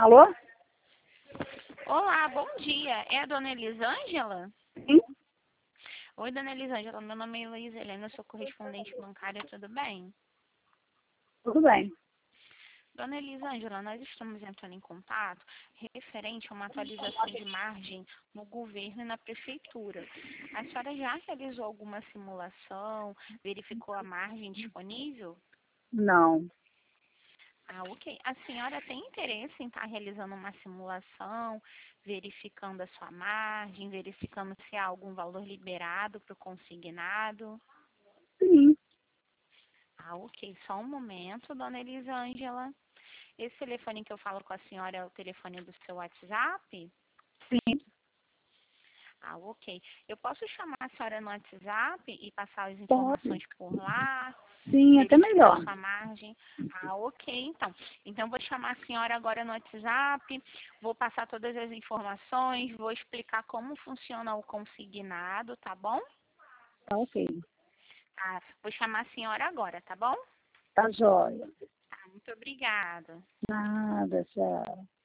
Alô? Olá, bom dia. É a dona Elisângela? Sim, Oi, dona Elisângela. Meu nome é Heloísa Helena, eu sou correspondente bancária, tudo bem? tudo bem. Dona Elisângela, nós estamos entrando em contato referente a uma atualização de margem no governo e na prefeitura. A senhora já realizou alguma simulação, verificou a margem disponível? Não. Ah, ok. A senhora tem interesse em estar realizando uma simulação, verificando a sua margem, verificando se há algum valor liberado para o consignado? Sim, Ah, ok. Só um momento, dona Elisângela. Esse telefone que eu falo com a senhora é o telefone do seu WhatsApp? sim. Ah, ok. Eu posso chamar a senhora no WhatsApp e passar as Pode. informações por lá? Sim, até Verificar a melhor. sua margem. Ah, ok, então. Então, vou chamar a senhora agora no WhatsApp, vou passar todas as informações, vou explicar como funciona o consignado, tá bom? Tá ok. Tá, vou chamar a senhora agora, tá bom? Tá jóia. Tá, muito obrigada. Nada, tchau.